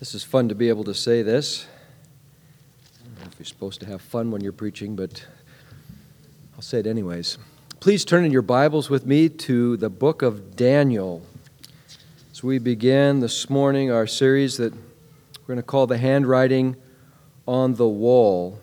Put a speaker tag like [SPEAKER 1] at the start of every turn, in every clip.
[SPEAKER 1] This is fun to be able to say this. I don't know if you're supposed to have fun when you're preaching, but I'll say it anyways. Please turn in your Bibles with me to the book of Daniel. As we begin this morning our series that we're going to call The Handwriting on the Wall.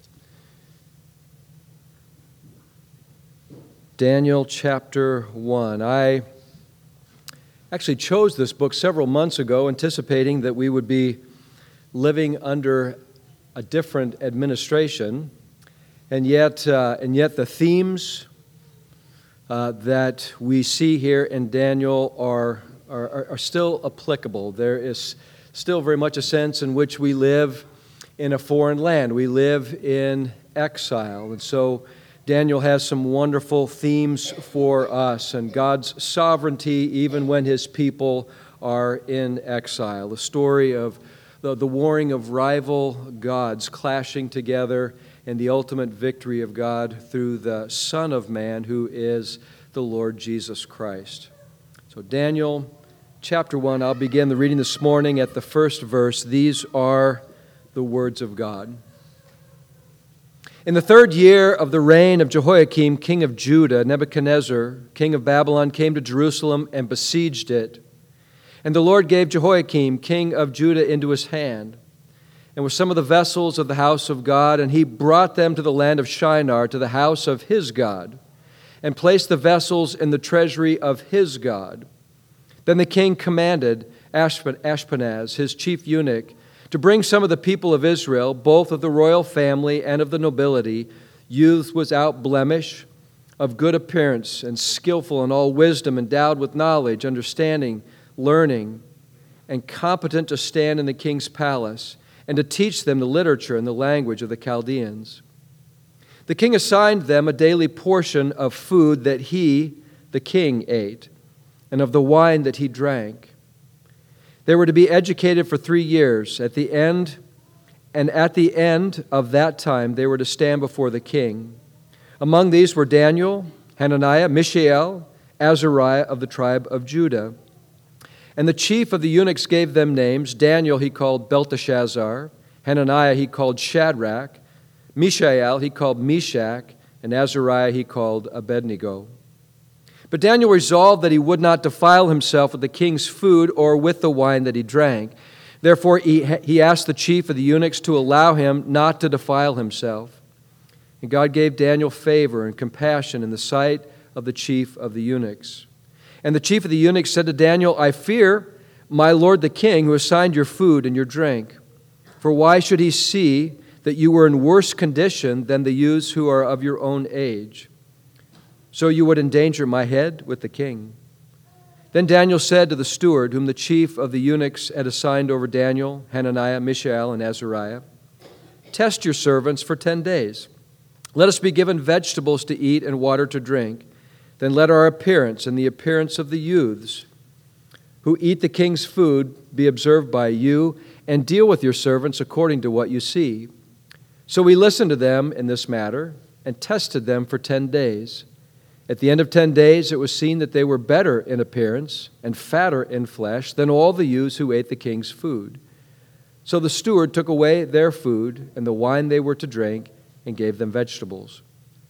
[SPEAKER 1] Daniel chapter 1. I actually chose this book several months ago, anticipating that we would be living under a different administration, and yet the themes that we see here in Daniel are still applicable. There is still very much a sense in which we live in a foreign land. We live in exile, and so Daniel has some wonderful themes for us and God's sovereignty even when His people are in exile. The story of the warring of rival gods clashing together and the ultimate victory of God through the Son of Man, who is the Lord Jesus Christ. So Daniel chapter 1, I'll begin the reading this morning at the first verse. These are the words of God. In the third year of the reign of Jehoiakim, king of Judah, Nebuchadnezzar, king of Babylon, came to Jerusalem and besieged it. And the Lord gave Jehoiakim, king of Judah, into his hand, and with some of the vessels of the house of God, and he brought them to the land of Shinar, to the house of his God, and placed the vessels in the treasury of his God. Then the king commanded Ashpenaz, his chief eunuch, to bring some of the people of Israel, both of the royal family and of the nobility, youths without blemish, of good appearance, and skillful in all wisdom, endowed with knowledge, understanding, learning, and competent to stand in the king's palace, and to teach them the literature and the language of the Chaldeans. The king assigned them a daily portion of food that he, the king, ate, and of the wine that he drank. They were to be educated for 3 years. At the end of that time, they were to stand before the king. Among these were Daniel, Hananiah, Mishael, Azariah of the tribe of Judah. And the chief of the eunuchs gave them names. Daniel he called Belteshazzar, Hananiah he called Shadrach, Mishael he called Meshach, and Azariah he called Abednego. But Daniel resolved that he would not defile himself with the king's food or with the wine that he drank. Therefore he asked the chief of the eunuchs to allow him not to defile himself. And God gave Daniel favor and compassion in the sight of the chief of the eunuchs. And the chief of the eunuchs said to Daniel, I fear my lord the king, who assigned your food and your drink. For why should he see that you were in worse condition than the youths who are of your own age? So you would endanger my head with the king. Then Daniel said to the steward, whom the chief of the eunuchs had assigned over Daniel, Hananiah, Mishael, and Azariah, test your servants for 10 days. Let us be given vegetables to eat and water to drink. Then let our appearance and the appearance of the youths who eat the king's food be observed by you, and deal with your servants according to what you see. So we listened to them in this matter and tested them for 10 days. At the end of 10 days, it was seen that they were better in appearance and fatter in flesh than all the youths who ate the king's food. So the steward took away their food and the wine they were to drink and gave them vegetables.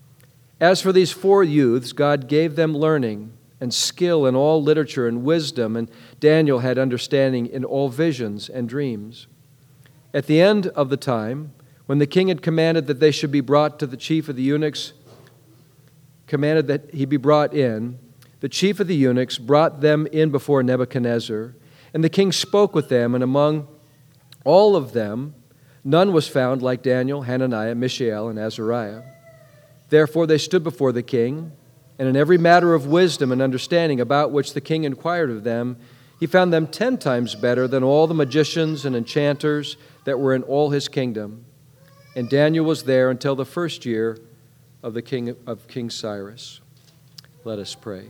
[SPEAKER 1] As for these 4 youths, God gave them learning and skill in all literature and wisdom, and Daniel had understanding in all visions and dreams. At the end of the time, when the king had commanded that they should be brought to the chief of the eunuchs, commanded that he be brought in, the chief of the eunuchs brought them in before Nebuchadnezzar, and the king spoke with them, and among all of them none was found like Daniel, Hananiah, Mishael, and Azariah. Therefore they stood before the king, and in every matter of wisdom and understanding about which the king inquired of them, he found them 10 times better than all the magicians and enchanters that were in all his kingdom. And Daniel was there until the first year of King Cyrus. Let us pray.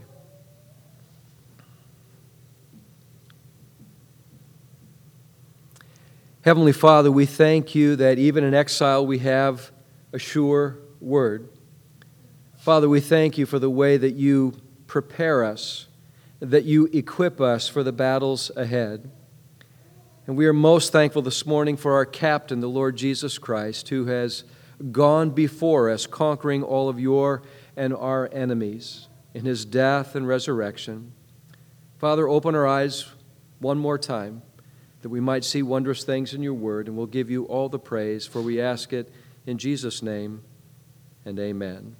[SPEAKER 1] Heavenly Father, we thank you that even in exile we have a sure word. Father, we thank you for the way that you prepare us, that you equip us for the battles ahead. And we are most thankful this morning for our captain, the Lord Jesus Christ, who has gone before us, conquering all of your and our enemies in his death and resurrection. Father, open our eyes one more time that we might see wondrous things in your word, and we'll give you all the praise, for we ask it in Jesus' name, and amen.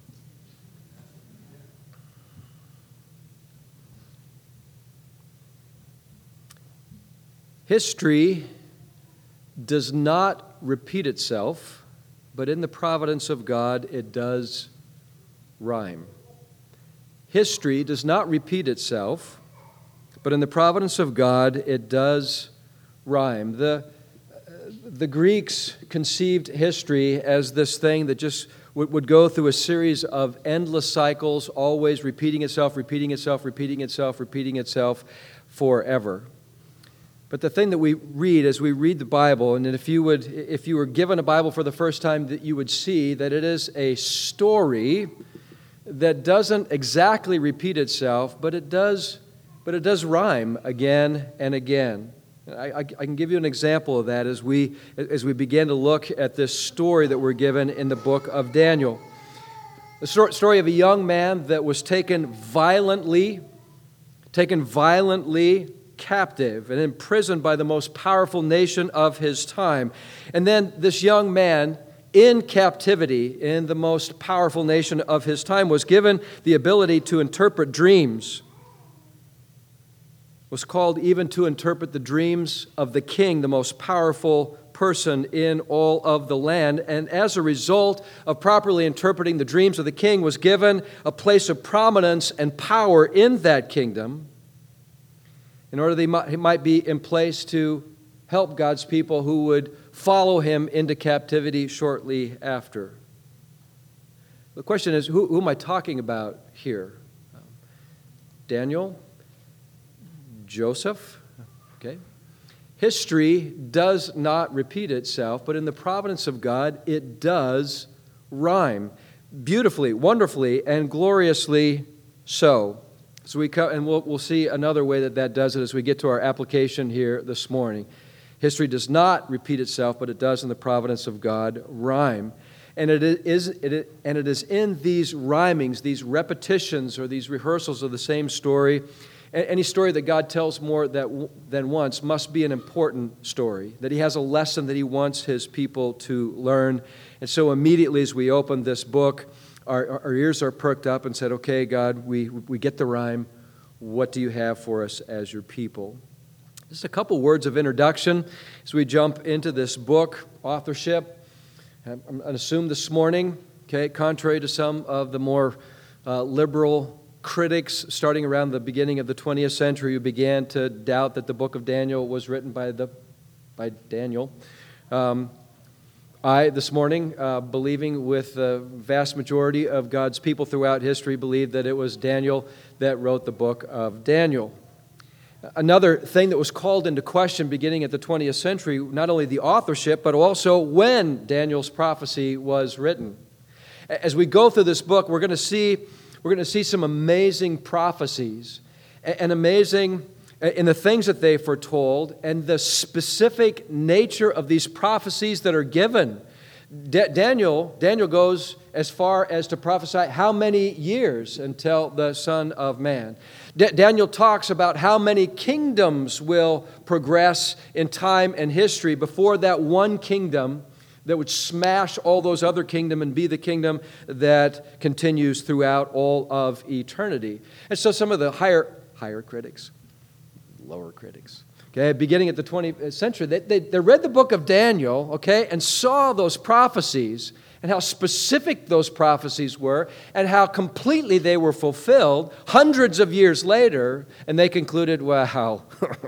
[SPEAKER 1] History does not repeat itself, but in the providence of God, it does rhyme. History does not repeat itself, but in the providence of God, it does rhyme. The Greeks conceived history as this thing that just would go through a series of endless cycles, always repeating itself, repeating itself, repeating itself, repeating itself forever. But the thing that we read as we read the Bible, and if you were given a Bible for the first time, that you would see that it is a story that doesn't exactly repeat itself, but it does rhyme again and again. I can give you an example of that as we begin to look at this story that we're given in the book of Daniel. The story of a young man that was taken violently captive and imprisoned by the most powerful nation of his time. And then this young man in captivity in the most powerful nation of his time was given the ability to interpret dreams. Was called even to interpret the dreams of the king, the most powerful person in all of the land. And as a result of properly interpreting the dreams of the king, was given a place of prominence and power in that kingdom in order that he might be in place to help God's people who would follow him into captivity shortly after. The question is, who am I talking about here? Daniel? Joseph? Okay. History does not repeat itself, but in the providence of God, it does rhyme beautifully, wonderfully, and gloriously so. So we'll see another way that does it as we get to our application here this morning. History does not repeat itself, but it does in the providence of God rhyme. And it is in these rhymings, these repetitions or these rehearsals of the same story. Any story that God tells more than once must be an important story, that he has a lesson that he wants his people to learn. And so immediately as we open this book, our ears are perked up and said, okay, God, we get the rhyme. What do you have for us as your people? Just a couple words of introduction as we jump into this book, authorship. I'm going to assume this morning, okay, contrary to some of the more liberal critics starting around the beginning of the 20th century who began to doubt that the book of Daniel was written by Daniel. I, this morning, believing with the vast majority of God's people throughout history, believe that it was Daniel that wrote the book of Daniel. Another thing that was called into question beginning at the 20th century, not only the authorship, but also when Daniel's prophecy was written. As we go through this book, we're going to see some amazing prophecies and amazing in the things that they foretold and the specific nature of these prophecies that are given. Daniel goes as far as to prophesy how many years until the Son of Man. Daniel talks about how many kingdoms will progress in time and history before that one kingdom that would smash all those other kingdoms and be the kingdom that continues throughout all of eternity. And so some of the higher critics, lower critics, okay, beginning at the 20th century, they read the book of Daniel, okay, and saw those prophecies and how specific those prophecies were and how completely they were fulfilled hundreds of years later, and they concluded, wow,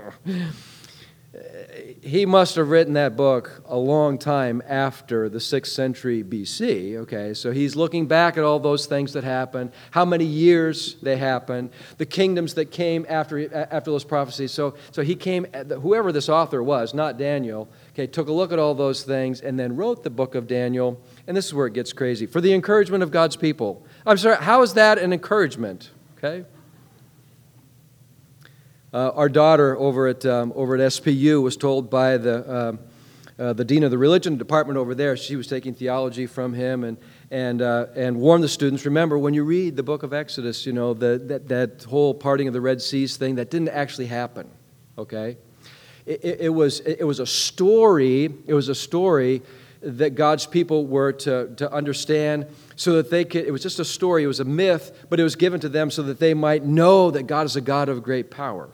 [SPEAKER 1] he must have written that book a long time after the 6th century BC, okay? So he's looking back at all those things that happened, how many years they happened, the kingdoms that came after those prophecies. So he came, whoever this author was, not Daniel, okay, took a look at all those things and then wrote the book of Daniel. And this is where it gets crazy. For the encouragement of God's people. I'm sorry, how is that an encouragement? Okay? Our daughter over at SPU was told by the dean of the religion department over there. She was taking theology from him and warned the students. Remember, when you read the book of Exodus, that whole parting of the Red Seas thing, that didn't actually happen. Okay, it was a story. It was a story that God's people were to understand, so that they could. It was just a story. It was a myth, but it was given to them so that they might know that God is a God of great power.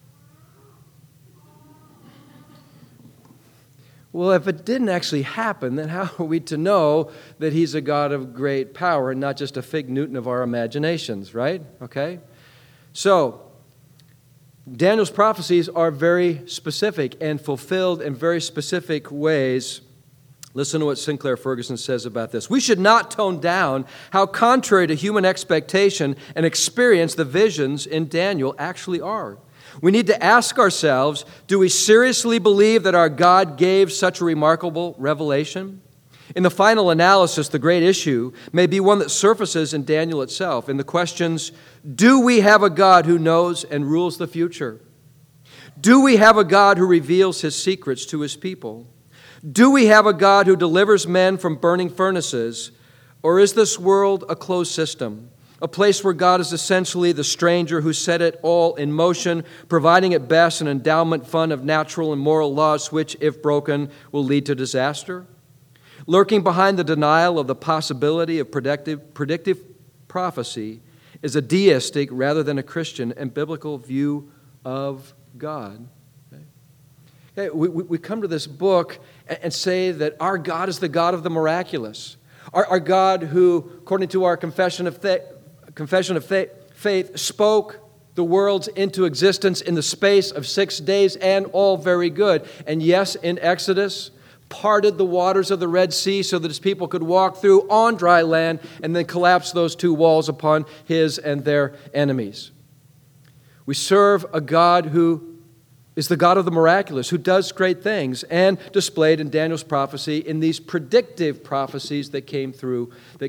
[SPEAKER 1] Well, if it didn't actually happen, then how are we to know that He's a God of great power and not just a fig Newton of our imaginations, right? Okay? So, Daniel's prophecies are very specific and fulfilled in very specific ways. Listen to what Sinclair Ferguson says about this. We should not tone down how contrary to human expectation and experience the visions in Daniel actually are. We need to ask ourselves, do we seriously believe that our God gave such a remarkable revelation? In the final analysis, the great issue may be one that surfaces in Daniel itself, in the questions, do we have a God who knows and rules the future? Do we have a God who reveals His secrets to His people? Do we have a God who delivers men from burning furnaces? Or is this world a closed system? A place where God is essentially the stranger who set it all in motion, providing at best an endowment fund of natural and moral laws which, if broken, will lead to disaster? Lurking behind the denial of the possibility of predictive prophecy is a deistic rather than a Christian and biblical view of God. Okay, we come to this book and say that our God is the God of the miraculous. Our God who, according to our confession of faith, spoke the worlds into existence in the space of 6 days, and all very good. And yes, in Exodus, parted the waters of the Red Sea so that His people could walk through on dry land and then collapse those two walls upon His and their enemies. We serve a God who is the God of the miraculous, who does great things, and displayed in Daniel's prophecy in these predictive prophecies that came true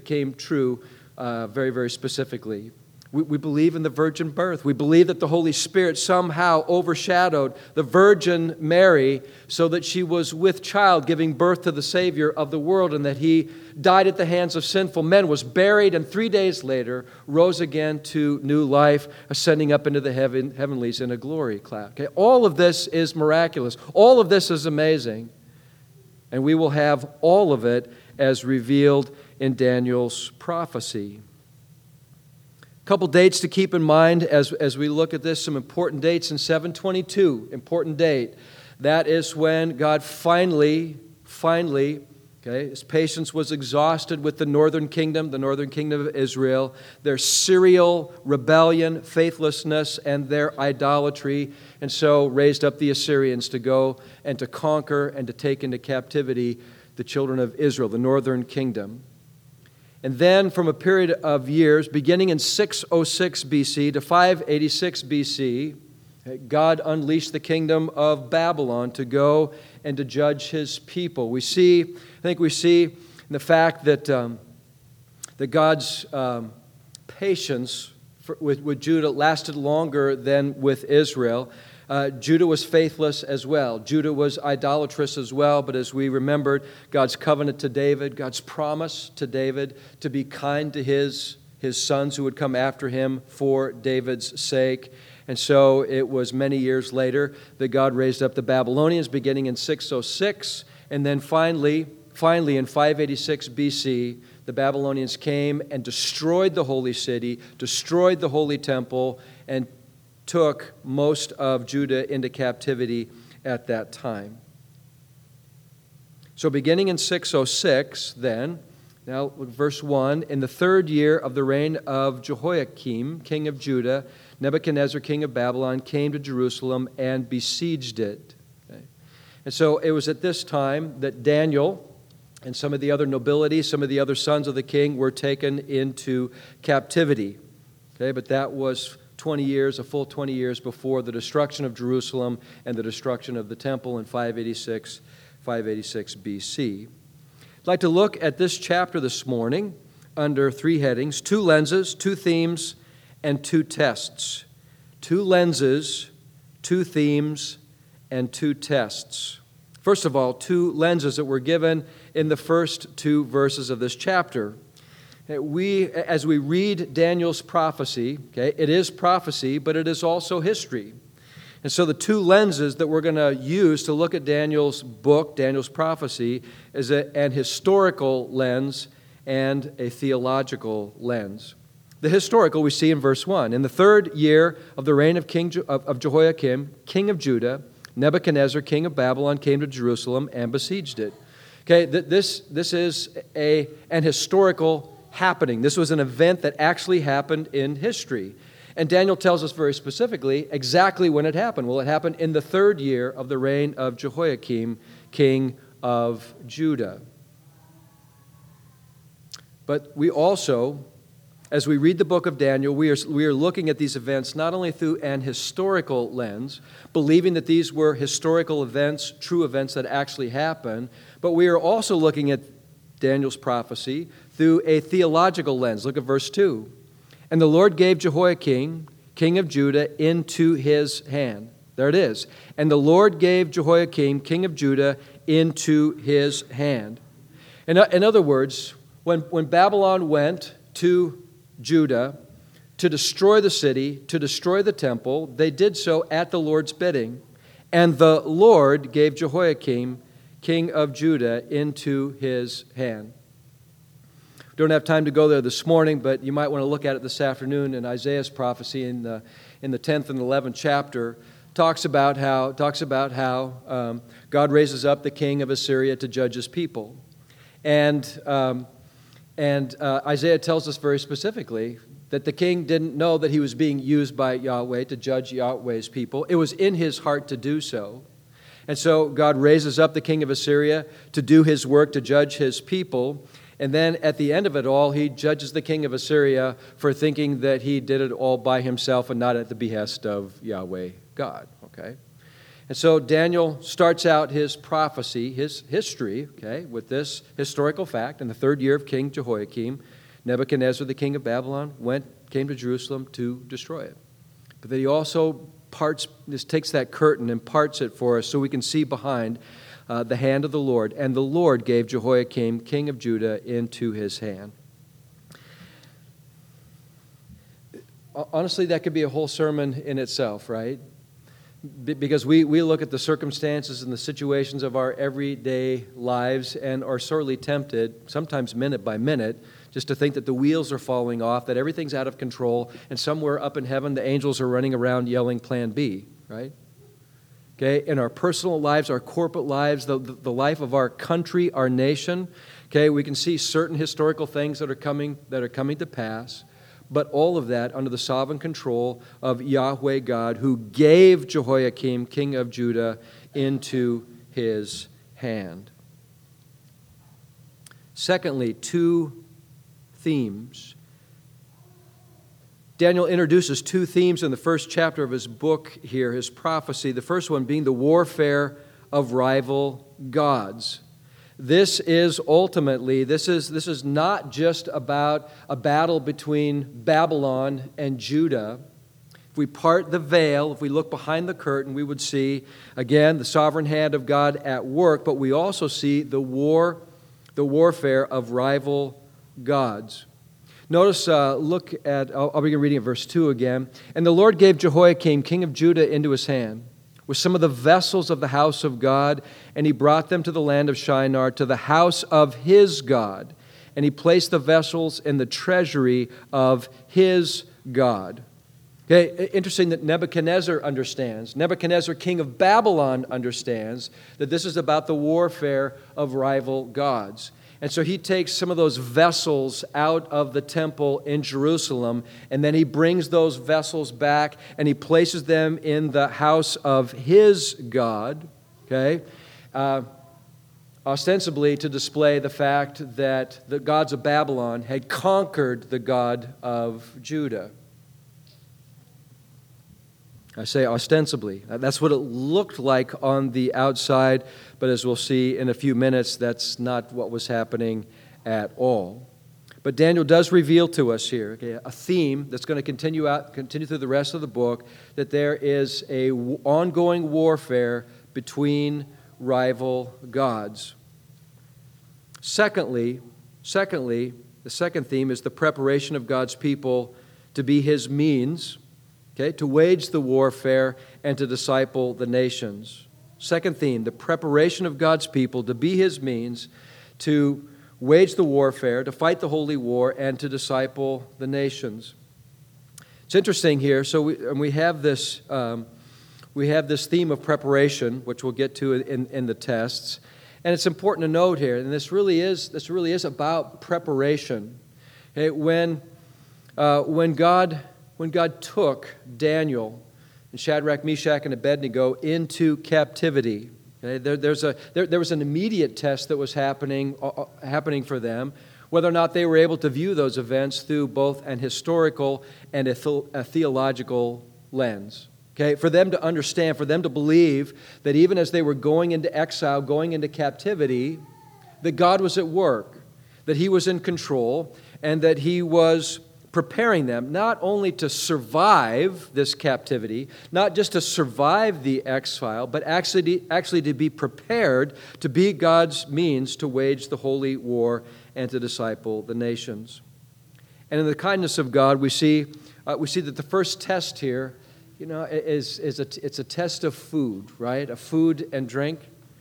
[SPEAKER 1] very, very specifically. We believe in the virgin birth. We believe that the Holy Spirit somehow overshadowed the Virgin Mary so that she was with child, giving birth to the Savior of the world, and that He died at the hands of sinful men, was buried, and 3 days later rose again to new life, ascending up into the heavenlies in a glory cloud. Okay? All of this is miraculous. All of this is amazing. And we will have all of it as revealed in Daniel's prophecy. A couple dates to keep in mind as we look at this, some important dates in 722, important date. That is when God finally, His patience was exhausted with the northern kingdom of Israel, their serial rebellion, faithlessness, and their idolatry, and so raised up the Assyrians to go and to conquer and to take into captivity the children of Israel, the northern kingdom. And then from a period of years, beginning in 606 BC to 586 BC, God unleashed the kingdom of Babylon to go and to judge His people. We see in the fact that God's patience with Judah lasted longer than with Israel. Judah was faithless as well. Judah was idolatrous as well. But as we remembered, God's covenant to David, God's promise to David to be kind to his sons who would come after him for David's sake. And so it was many years later that God raised up the Babylonians, beginning in 606. And then finally in 586 BC, the Babylonians came and destroyed the holy city, destroyed the holy temple, and took most of Judah into captivity at that time. So beginning in 606, then, now verse 1, in the 3rd year of the reign of Jehoiakim, king of Judah, Nebuchadnezzar, king of Babylon, came to Jerusalem and besieged it. Okay? And so it was at this time that Daniel and some of the other nobility, some of the other sons of the king were taken into captivity. Okay, but that was 20 years, a full 20 years before the destruction of Jerusalem and the destruction of the temple in 586 BC. I'd like to look at this chapter this morning under 3 headings: 2 lenses, 2 themes, and 2 tests. 2 lenses, two themes, and two tests. First of all, two lenses that were given in the first two verses of this chapter. As we read Daniel's prophecy, it is prophecy, but it is also history. And so the two lenses that we're going to use to look at Daniel's book, Daniel's prophecy, is an historical lens and a theological lens. The historical we see in verse 1. In the 3rd year of the reign of Jehoiakim, king of Judah, Nebuchadnezzar, king of Babylon, came to Jerusalem and besieged it. This is an historical happening. This was an event that actually happened in history. And Daniel tells us very specifically exactly when it happened. Well, it happened in the 3rd year of the reign of Jehoiakim, king of Judah. But we also, as we read the book of Daniel, we are looking at these events not only through an historical lens, believing that these were historical events, true events that actually happened, but we are also looking at Daniel's prophecy through a theological lens. Look at verse 2. And the Lord gave Jehoiakim, king of Judah, into his hand. There it is. And the Lord gave Jehoiakim, king of Judah, into his hand. In other words, when Babylon went to Judah to destroy the city, to destroy the temple, they did so at the Lord's bidding. And the Lord gave Jehoiakim, king of Judah, into his hand. Don't have time to go there this morning, but you might want to look at it this afternoon. In Isaiah's prophecy in the 10th and 11th chapter talks about how God raises up the king of Assyria to judge his people. And Isaiah tells us very specifically that the king didn't know that he was being used by Yahweh to judge Yahweh's people. It was in his heart to do so. And so God raises up the king of Assyria to do his work, to judge his people. And then at the end of it all, he judges the king of Assyria for thinking that he did it all by himself and not at the behest of Yahweh God. Okay? And so Daniel starts out his prophecy, his history, with this historical fact. In the 3rd year of King Jehoiakim, Nebuchadnezzar, the king of Babylon, came to Jerusalem to destroy it. But then he also takes that curtain and parts it for us so we can see behind the hand of the Lord. And the Lord gave Jehoiakim, king of Judah, into his hand. Honestly, that could be a whole sermon in itself, right? Because we look at the circumstances and the situations of our everyday lives and are sorely tempted, sometimes minute by minute, just to think that the wheels are falling off, that everything's out of control, and somewhere up in heaven the angels are running around yelling Plan B, right? In our personal lives, our corporate lives, the life of our country, our nation, we can see certain historical things that are coming to pass. But all of that under the sovereign control of Yahweh God, who gave Jehoiakim, king of Judah, into his hand. Secondly, two themes. Daniel introduces two themes in the first chapter of his book here, his prophecy. The first one being the warfare of rival gods. This is not just about a battle between Babylon and Judah. If we part the veil, if we look behind the curtain, we would see, again, the sovereign hand of God at work, but we also see the warfare of rival gods. Notice, I'll begin reading at verse 2 again. And the Lord gave Jehoiakim, king of Judah, into his hand, with some of the vessels of the house of God, and he brought them to the land of Shinar, to the house of his God. And he placed the vessels in the treasury of his God. Interesting that Nebuchadnezzar understands. Nebuchadnezzar, king of Babylon, understands that this is about the warfare of rival gods. And so he takes some of those vessels out of the temple in Jerusalem, and then he brings those vessels back, and he places them in the house of his God, ostensibly to display the fact that the gods of Babylon had conquered the God of Judah. I say ostensibly. That's what it looked like on the outside, but as we'll see in a few minutes, that's not what was happening at all. But Daniel does reveal to us here, okay, a theme that's going to continue through the rest of the book, that there is a ongoing warfare between rival gods. Secondly, the second theme is the preparation of God's people to be His means, okay, to wage the warfare and to disciple the nations. Second theme, the preparation of God's people to be His means, to wage the warfare, to fight the holy war, and to disciple the nations. It's interesting here. So we have this theme of preparation, which we'll get to in the tests, and it's important to note here. And this really is about preparation. Okay, when God took Daniel and Shadrach, Meshach, and Abednego into captivity. Okay, there was an immediate test that was happening for them, whether or not they were able to view those events through both an historical and a theological lens. Okay, for them to understand, for them to believe that even as they were going into exile, going into captivity, that God was at work, that He was in control, and that He was preparing them not only to survive this captivity, not just to survive the exile, but actually to be prepared to be God's means to wage the holy war and to disciple the nations. And in the kindness of God, we see that the first test here, it's a test of food, right? A food and drink.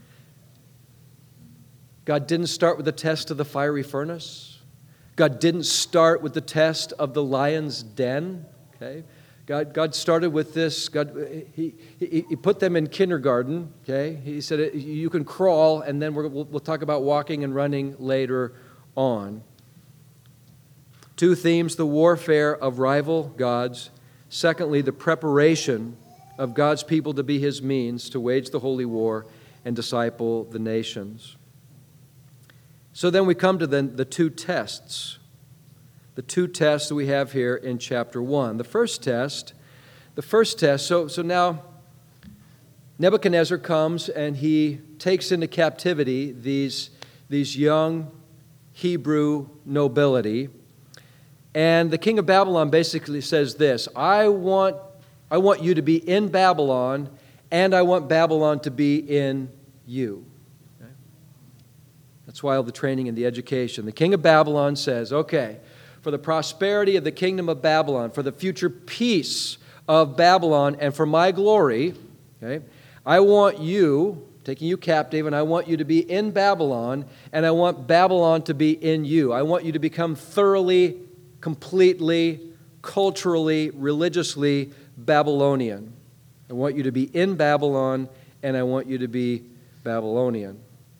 [SPEAKER 1] God didn't start with the test of the fiery furnace. God didn't start with the test of the lion's den. Okay, God started with this. He put them in kindergarten. Okay, He said you can crawl, and then we'll talk about walking and running later on. Two themes: the warfare of rival gods. Secondly, the preparation of God's people to be His means to wage the holy war and disciple the nations. So then we come to the two tests. The two tests that we have here in chapter 1. The first test, so now Nebuchadnezzar comes and he takes into captivity these young Hebrew nobility. And the king of Babylon basically says this: I want you to be in Babylon, and I want Babylon to be in you. That's why all the training and the education. The king of Babylon says, okay, for the prosperity of the kingdom of Babylon, for the future peace of Babylon, and for my glory, okay, I want you, taking you captive, and I want you to be in Babylon, and I want Babylon to be in you. I want you to become thoroughly, completely, culturally, religiously Babylonian. I want you to be in Babylon, and I want you to be Babylonian.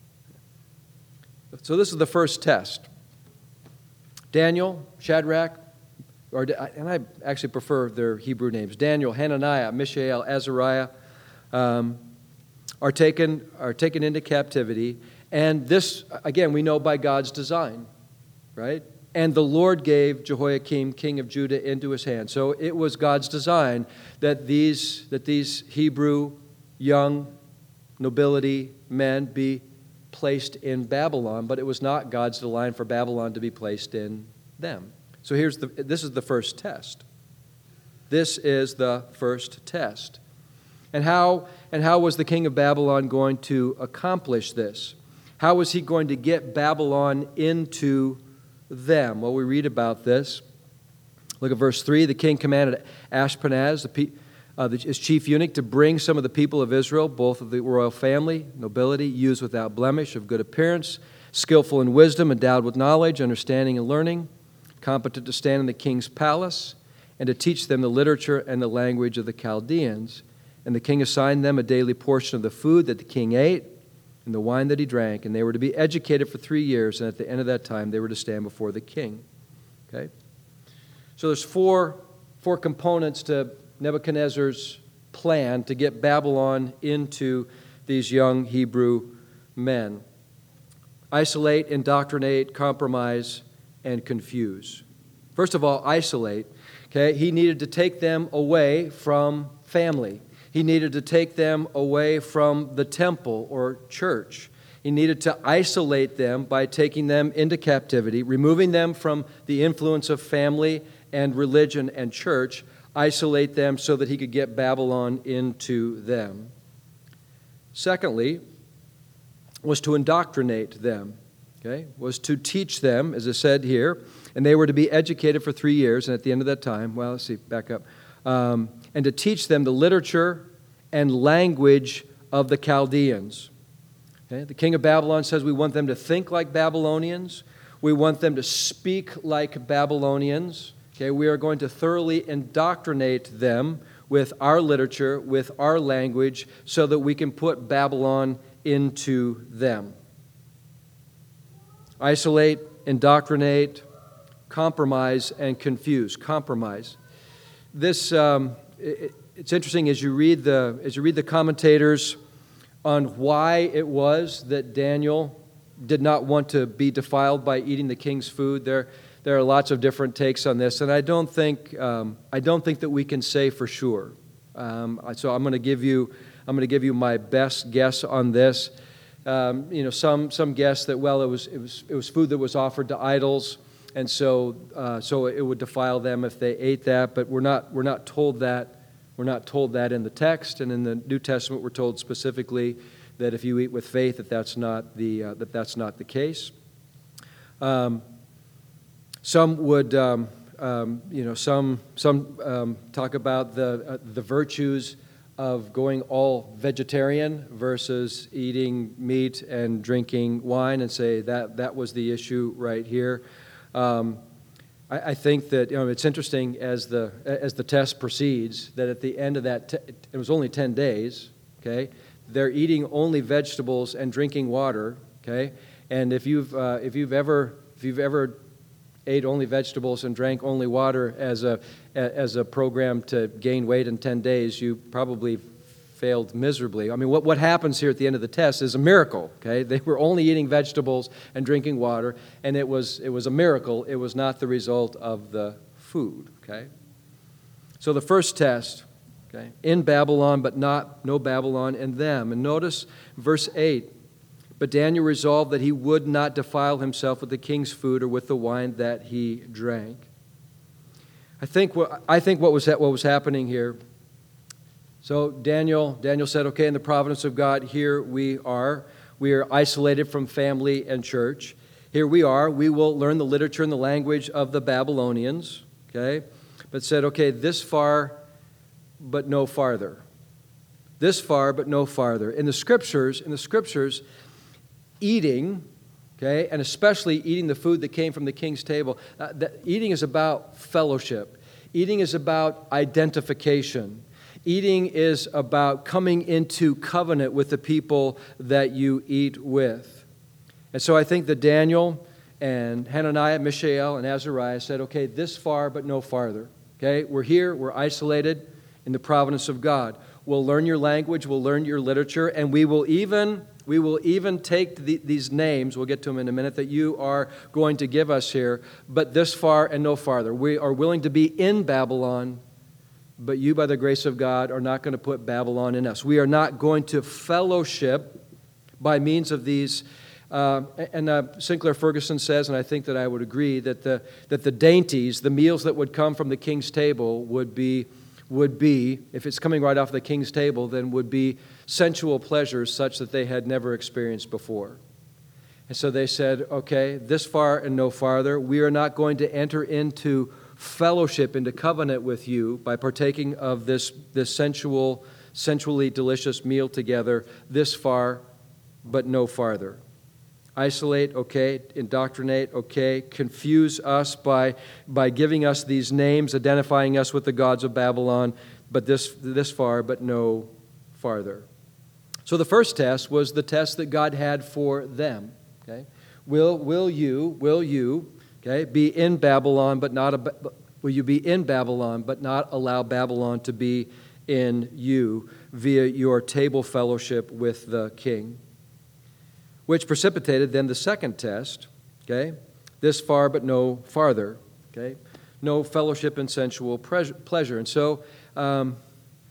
[SPEAKER 1] So this is the first test. Daniel, Shadrach, and I actually prefer their Hebrew names. Daniel, Hananiah, Mishael, Azariah are taken into captivity. And this, again, we know by God's design, right? And the Lord gave Jehoiakim, king of Judah, into his hand. So it was God's design that these Hebrew young nobility men be placed in Babylon, but it was not God's design for Babylon to be placed in them. So this is the first test. This is the first test. And how was the king of Babylon going to accomplish this? How was he going to get Babylon into them? Well, we read about this. Look at verse 3. The king commanded Ashpenaz, his chief eunuch, to bring some of the people of Israel, both of the royal family, nobility, youths without blemish, of good appearance, skillful in wisdom, endowed with knowledge, understanding, and learning, competent to stand in the king's palace, and to teach them the literature and the language of the Chaldeans. And the king assigned them a daily portion of the food that the king ate and the wine that he drank, and they were to be educated for 3 years, and at the end of that time they were to stand before the king. Okay? So there's four components to Nebuchadnezzar's plan to get Babylon into these young Hebrew men. Isolate, indoctrinate, compromise, and confuse. First of all, isolate. Okay, he needed to take them away from family. He needed to take them away from the temple or church. He needed to isolate them by taking them into captivity, removing them from the influence of family and religion and church, isolate them so that he could get Babylon into them. Secondly, was to indoctrinate them, was to teach them, as I said here, and they were to be educated for 3 years, and at the end of that time, back up, and to teach them the literature and language of the Chaldeans. The king of Babylon says we want them to think like Babylonians. We want them to speak like Babylonians. We are going to thoroughly indoctrinate them with our literature, with our language, so that we can put Babylon into them. Isolate, indoctrinate, compromise, and confuse. Compromise. This it's interesting as you read the commentators on why it was that Daniel did not want to be defiled by eating the king's food. There are lots of different takes on this, and I don't think that we can say for sure. So I'm going to give you my best guess on this. Some guess that it was food that was offered to idols, and so it would defile them if they ate that. But we're not told that. We're not told that in the text, and in the New Testament, we're told specifically that if you eat with faith, that's not the case. Some would, some talk about the virtues of going all vegetarian versus eating meat and drinking wine, and say that was the issue right here. I think that it's interesting as the test proceeds that at the end of that it was only 10 days. They're eating only vegetables and drinking water. And if you've ever ate only vegetables and drank only water as a program to gain weight in 10 days, you probably failed miserably. I mean, what happens here at the end of the test is a miracle. They were only eating vegetables and drinking water, and it was a miracle. It was not the result of the food. So the first test, in Babylon, but no Babylon in them. And notice verse 8. But Daniel resolved that he would not defile himself with the king's food or with the wine that he drank. I think what was happening here. So Daniel said, okay, in the providence of God, here we are. We are isolated from family and church. Here we are. We will learn the literature and the language of the Babylonians. But said, okay, this far, but no farther. This far, but no farther. In the scriptures, eating, and especially eating the food that came from the king's table, eating is about fellowship. Eating is about identification. Eating is about coming into covenant with the people that you eat with. And so I think that Daniel and Hananiah, Mishael, and Azariah said, okay, this far, but no farther. We're here, we're isolated in the providence of God. We'll learn your language, we'll learn your literature, and we will even take these names, we'll get to them in a minute, that you are going to give us here, but this far and no farther. We are willing to be in Babylon, but you, by the grace of God, are not going to put Babylon in us. We are not going to fellowship by means of these. Sinclair Ferguson says, and I think that I would agree, that the dainties, the meals that would come from the king's table would be, if it's coming right off the king's table, then would be sensual pleasures such that they had never experienced before. And so they said, okay, this far and no farther. We are not going to enter into fellowship, into covenant with you by partaking of this sensually delicious meal together, this far, but no farther. Isolate, okay. Indoctrinate, okay. Confuse us by giving us these names, identifying us with the gods of Babylon, but this far, but no farther. So the first test was the test that God had for them. Will you be in Babylon, but will you be in Babylon, but not allow Babylon to be in you via your table fellowship with the king? Which precipitated then the second test, this far but no farther, no fellowship in sensual pleasure. And so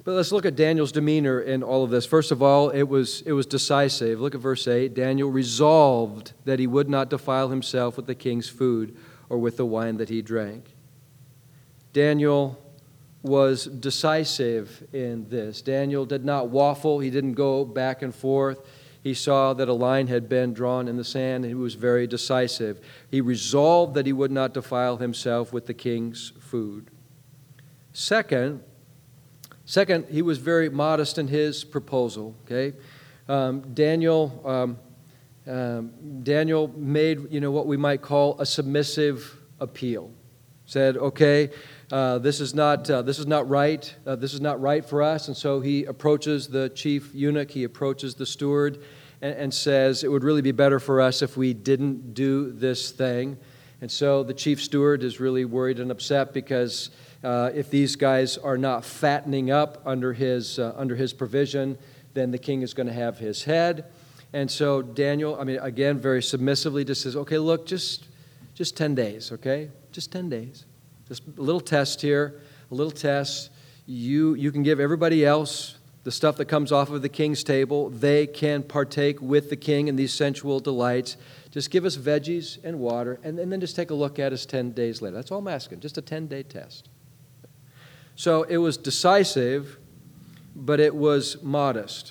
[SPEAKER 1] But let's look at Daniel's demeanor in all of this. First of all, it was decisive. Look at verse 8. Daniel resolved that he would not defile himself with the king's food or with the wine that he drank. Daniel was decisive in this. Daniel did not waffle. He didn't go back and forth. He saw that a line had been drawn in the sand, and he was very decisive. He resolved that he would not defile himself with the king's food. Second, he was very modest in his proposal. Okay, Daniel made what we might call a submissive appeal. Said, okay, this is not right. This is not right for us. And so he approaches the chief eunuch. He approaches the steward, and says, it would really be better for us if we didn't do this thing. And so the chief steward is really worried and upset because if these guys are not fattening up under his provision, then the king is going to have his head. And so Daniel, again, very submissively just says, okay, look, just 10 days, okay? Just 10 days. Just a little test here, a little test. You can give everybody else the stuff that comes off of the king's table. They can partake with the king in these sensual delights. Just give us veggies and water, and then just take a look at us 10 days later. That's all I'm asking, just a 10-day test. So it was decisive, but it was modest.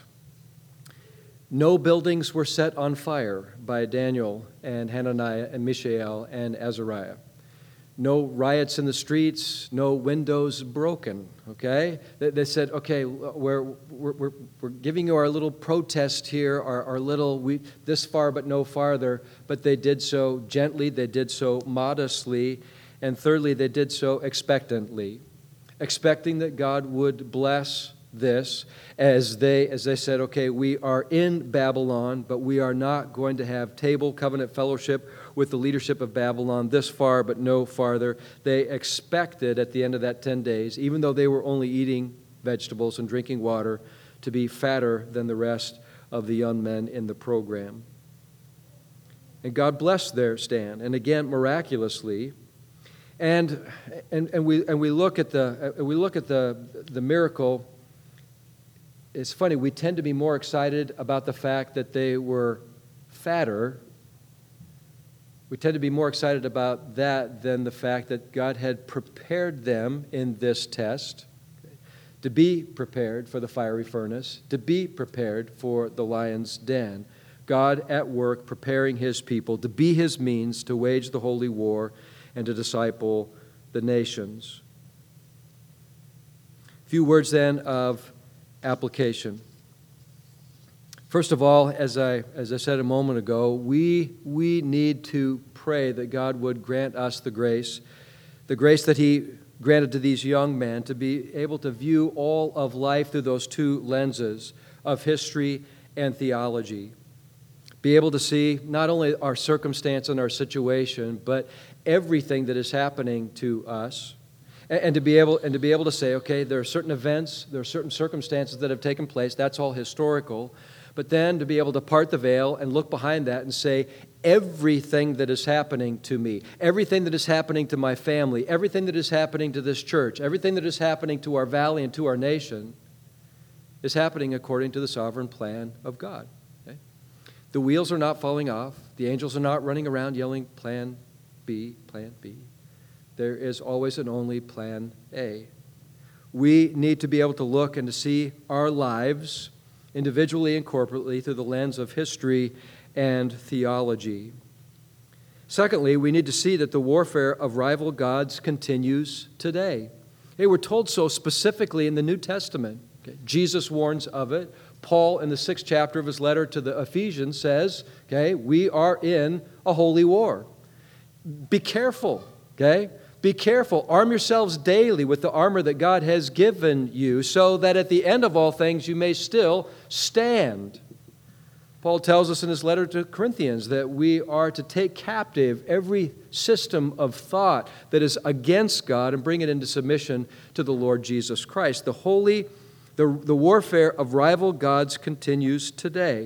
[SPEAKER 1] No buildings were set on fire by Daniel and Hananiah and Mishael and Azariah. No riots in the streets, no windows broken, okay? They said, okay, we're giving you our little protest here, our little, this far but no farther, but they did so gently, they did so modestly, and thirdly, they did so expectantly, expecting that God would bless this as they said, okay, we are in Babylon, but we are not going to have table covenant fellowship with the leadership of Babylon this far but no farther. They expected at the end of that 10 days, even though they were only eating vegetables and drinking water, to be fatter than the rest of the young men in the program. And God blessed their stand, and again, miraculously. And we look at the miracle. It's funny, we tend to be more excited about the fact that they were fatter. We tend to be more excited about that than the fact that God had prepared them in this test to be prepared for the fiery furnace, to be prepared for the lion's den. God at work preparing his people to be his means to wage the holy war and to disciple the nations. A few words then of application. First of all, as I said a moment ago, we need to pray that God would grant us the grace that he granted to these young men, to be able to view all of life through those two lenses of history and theology. Be able to see not only our circumstance and our situation, but everything that is happening to us. And to be able to say, okay, there are certain events, there are certain circumstances that have taken place, that's all historical. But then to be able to part the veil and look behind that and say, everything that is happening to me, everything that is happening to my family, everything that is happening to this church, everything that is happening to our valley and to our nation is happening according to the sovereign plan of God. Okay? The wheels are not falling off. The angels are not running around yelling, plan B, plan B. There is always and only plan A. We need to be able to look and to see our lives individually and corporately through the lens of history and theology. Secondly, we need to see that the warfare of rival gods continues today. Hey, we're told so specifically in the New Testament. Okay? Jesus warns of it. Paul, in the 6th chapter of his letter to the Ephesians, says, okay, we are in a holy war. Be careful, okay? Be careful. Arm yourselves daily with the armor that God has given you so that at the end of all things you may still stand. Paul tells us in his letter to Corinthians that we are to take captive every system of thought that is against God and bring it into submission to the Lord Jesus Christ. The warfare of rival gods continues today.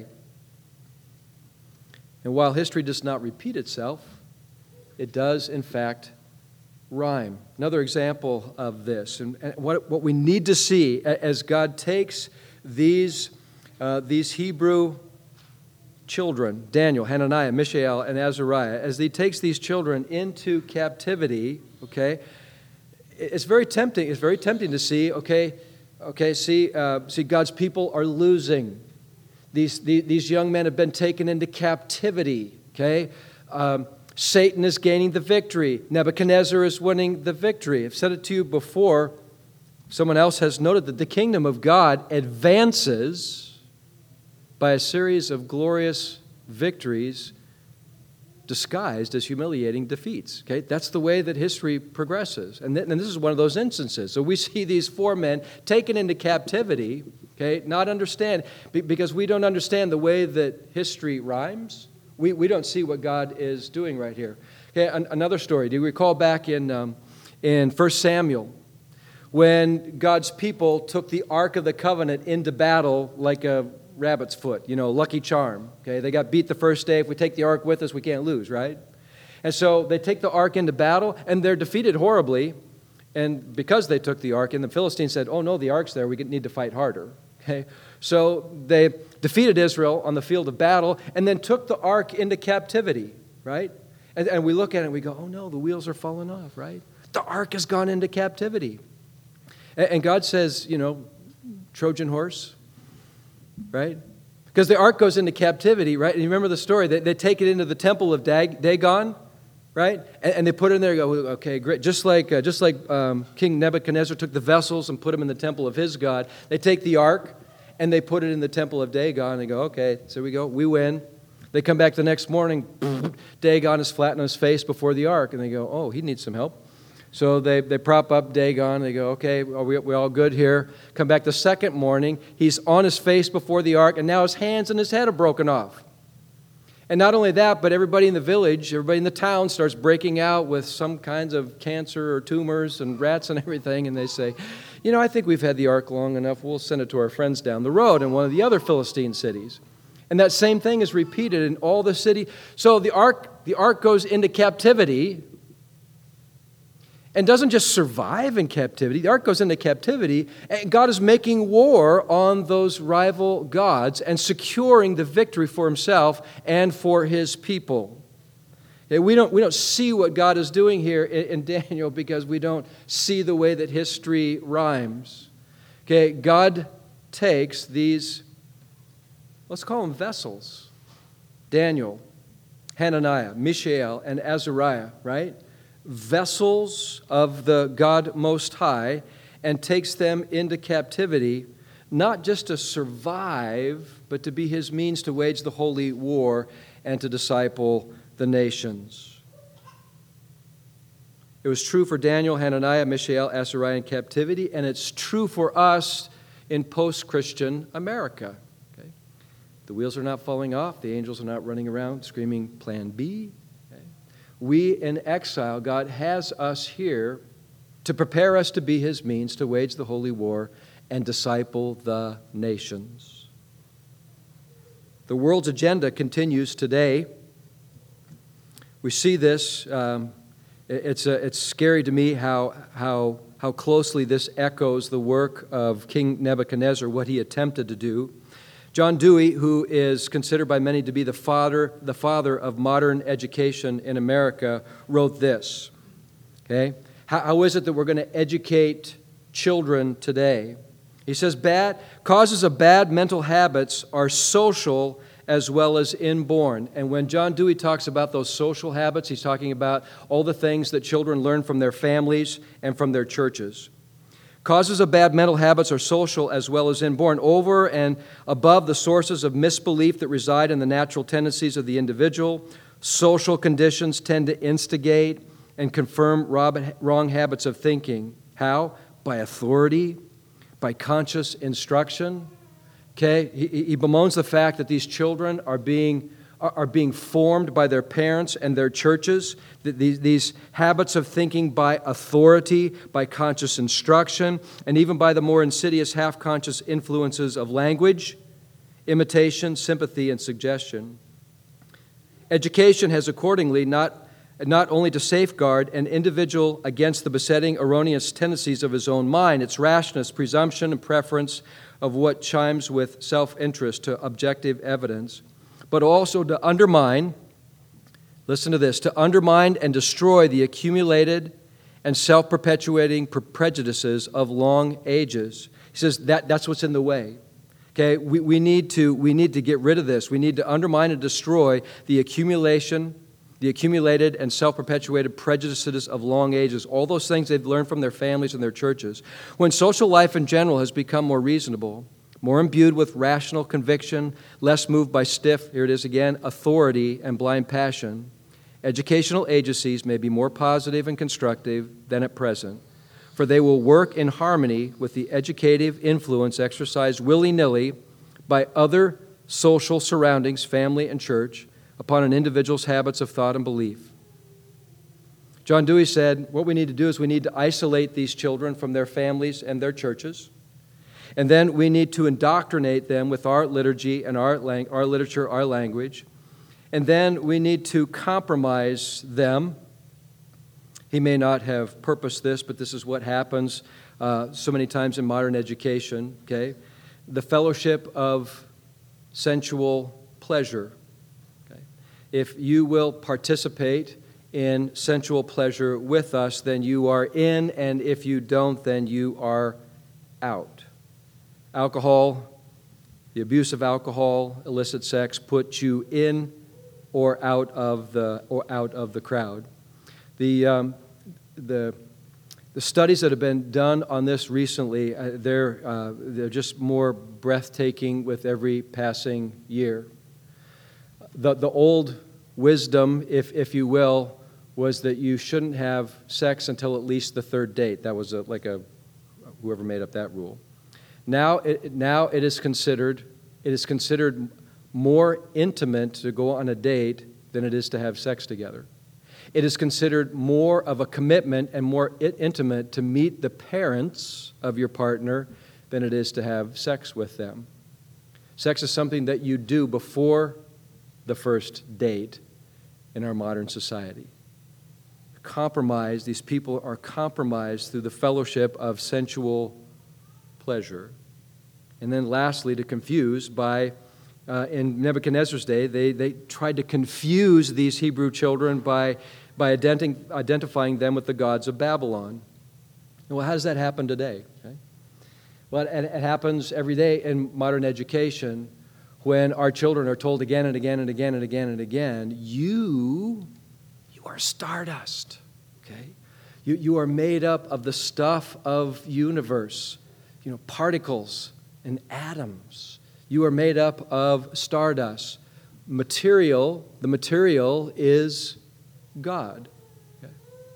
[SPEAKER 1] And while history does not repeat itself, it does, in fact, rhyme. Another example of this. And what we need to see as God takes these Hebrew children, Daniel, Hananiah, Mishael, and Azariah, as he takes these children into captivity, okay, it's very tempting. It's very tempting to see, see God's people are losing. These young men have been taken into captivity, okay? Satan is gaining the victory. Nebuchadnezzar is winning the victory. I've said it to you before. Someone else has noted that the kingdom of God advances by a series of glorious victories disguised as humiliating defeats. Okay, that's the way that history progresses. And this is one of those instances. So we see these 4 men taken into captivity, okay, not understand, because we don't understand the way that history rhymes. We don't see what God is doing right here. Okay, another story. Do you recall back in 1 Samuel when God's people took the Ark of the Covenant into battle like a rabbit's foot, lucky charm. Okay, they got beat the first day. If we take the Ark with us, we can't lose, right? And so they take the Ark into battle, and they're defeated horribly. And because they took the Ark, and the Philistines said, "Oh no, the Ark's there. We need to fight harder." Okay, so they defeated Israel on the field of battle, and then took the Ark into captivity, right? And we look at it and we go, "Oh no, the wheels are falling off," right? The Ark has gone into captivity. And God says, Trojan horse, right? Because the Ark goes into captivity, right? And you remember the story. They take it into the temple of Dagon, right? And they put it in there and go, okay, great. Just like King Nebuchadnezzar took the vessels and put them in the temple of his God, they take the Ark and they put it in the temple of Dagon. And they go, okay, so we go, we win. They come back the next morning, Dagon is flat on his face before the Ark. And they go, oh, he needs some help. So they prop up Dagon. They go, okay, are we all good here? Come back the second morning. He's on his face before the Ark, and now his hands and his head are broken off. And not only that, but everybody in the village, everybody in the town starts breaking out with some kinds of cancer or tumors and rats and everything. And they say, I think we've had the Ark long enough. We'll send it to our friends down the road in one of the other Philistine cities. And that same thing is repeated in all the city. So the Ark goes into captivity and doesn't just survive in captivity. The Ark goes into captivity, and God is making war on those rival gods and securing the victory for himself and for his people. Okay, we don't see what God is doing here in Daniel because we don't see the way that history rhymes. Okay, God takes these, let's call them vessels, Daniel, Hananiah, Mishael, and Azariah, right? Vessels of the God Most High, and takes them into captivity, not just to survive, but to be his means to wage the holy war and to disciple the nations. It was true for Daniel, Hananiah, Mishael, Azariah in captivity, and it's true for us in post-Christian America. Okay? The wheels are not falling off. The angels are not running around screaming, Plan B. We in exile, God has us here to prepare us to be his means to wage the holy war and disciple the nations. The world's agenda continues today. We see this. It's scary to me how closely this echoes the work of King Nebuchadnezzar, what he attempted to do. John Dewey, who is considered by many to be the father of modern education in America, wrote this. Okay? How is it that we're going to educate children today? He says, causes of bad mental habits are social as well as inborn. And when John Dewey talks about those social habits, he's talking about all the things that children learn from their families and from their churches. Causes of bad mental habits are social as well as inborn, over and above the sources of misbelief that reside in the natural tendencies of the individual. Social conditions tend to instigate and confirm wrong habits of thinking. How? By authority, by conscious instruction. Okay, he bemoans the fact that these children are being formed by their parents and their churches. These habits of thinking by authority, by conscious instruction, and even by the more insidious half-conscious influences of language, imitation, sympathy, and suggestion. Education has accordingly not not only to safeguard an individual against the besetting erroneous tendencies of his own mind, its rashness, presumption, and preference of what chimes with self-interest to objective evidence, but also to undermine, listen to this, to undermine and destroy the accumulated and self-perpetuating prejudices of long ages. He says that's what's in the way. Okay, we need to get rid of this. We need to undermine and destroy the accumulated and self-perpetuated prejudices of long ages, all those things they've learned from their families and their churches. When social life in general has become more reasonable, more imbued with rational conviction, less moved by stiff, here it is again, authority and blind passion, educational agencies may be more positive and constructive than at present, for they will work in harmony with the educative influence exercised willy-nilly by other social surroundings, family and church, upon an individual's habits of thought and belief. John Dewey said, what we need to do is we need to isolate these children from their families and their churches, and then we need to indoctrinate them with our liturgy and our literature, our language, and then we need to compromise them. He may not have purposed this, but this is what happens so many times in modern education, okay? The fellowship of sensual pleasure. Okay? If you will participate in sensual pleasure with us, then you are in, and if you don't, then you are out. Alcohol, the abuse of alcohol, illicit sex put you in or out of the crowd. The studies that have been done on this recently, they're just more breathtaking with every passing year. The old wisdom, if you will, was that you shouldn't have sex until at least the third date. That was whoever made up that rule. Now it is considered more intimate to go on a date than it is to have sex together. It is considered more of a commitment and more intimate to meet the parents of your partner than it is to have sex with them. Sex is something that you do before the first date in our modern society. Compromise, these people are compromised through the fellowship of sensual pleasure. And then lastly, to confuse by in Nebuchadnezzar's day, they tried to confuse these Hebrew children by identifying them with the gods of Babylon. Well, how does that happen today? Okay? Well, it happens every day in modern education when our children are told again and again and again and again and again, you are stardust. Okay? You are made up of the stuff of universe, particles and atoms. You are made up of stardust. The material is God. Okay?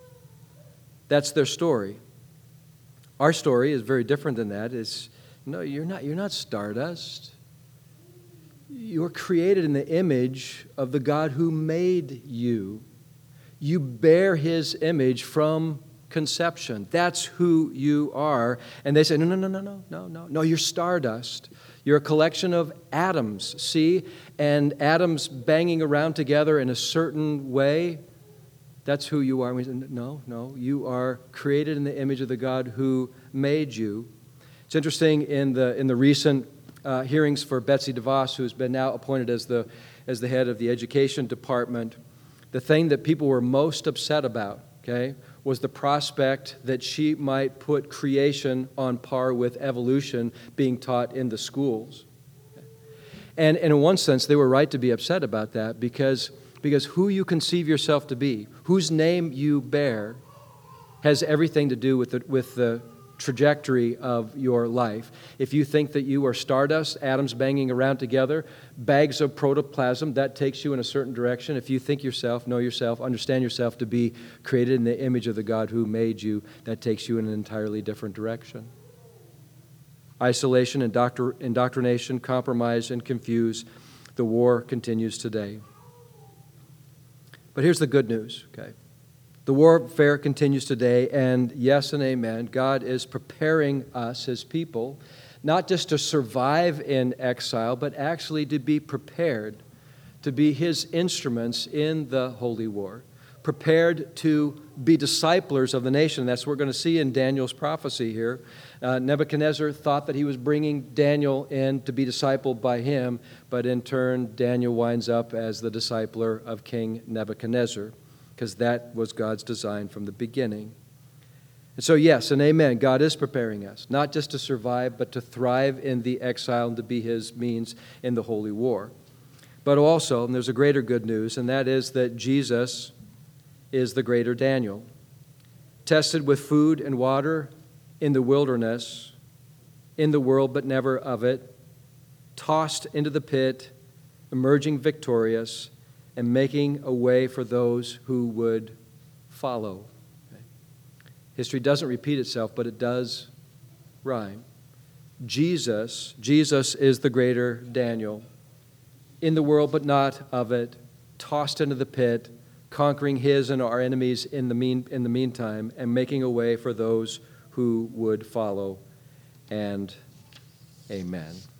[SPEAKER 1] That's their story. Our story is very different than that. No, you're not stardust. You are created in the image of the God who made you. You bear His image from conception. That's who you are. And they say, no, you're stardust. You're a collection of atoms, see? And atoms banging around together in a certain way. That's who you are. And we say, no, you are created in the image of the God who made you. It's interesting in the recent hearings for Betsy DeVos, who's been now appointed as the head of the education department, the thing that people were most upset about, okay, was the prospect that she might put creation on par with evolution being taught in the schools. And in one sense, they were right to be upset about that because who you conceive yourself to be, whose name you bear, has everything to do with the trajectory of your life. If you think that you are stardust, atoms banging around together, bags of protoplasm, that takes you in a certain direction. If you think yourself, know yourself, understand yourself to be created in the image of the God who made you, that takes you in an entirely different direction. Isolation, indoctrination, compromise, and confuse. The war continues today. But here's the good news, okay? The warfare continues today, and yes and amen, God is preparing us, His people, not just to survive in exile, but actually to be prepared to be His instruments in the holy war. prepared to be disciplers of the nation. That's what we're going to see in Daniel's prophecy here. Nebuchadnezzar thought that he was bringing Daniel in to be discipled by him, but in turn, Daniel winds up as the discipler of King Nebuchadnezzar, because that was God's design from the beginning. And so, yes and amen, God is preparing us, not just to survive, but to thrive in the exile and to be his means in the holy war. But also, and there's a greater good news, and that is that Jesus is the greater Daniel. Tested with food and water in the wilderness, in the world but never of it, tossed into the pit, emerging victorious, and making a way for those who would follow. History doesn't repeat itself, but it does rhyme. Jesus is the greater Daniel, in the world but not of it, tossed into the pit, conquering his and our enemies in the meantime, and making a way for those who would follow. And amen.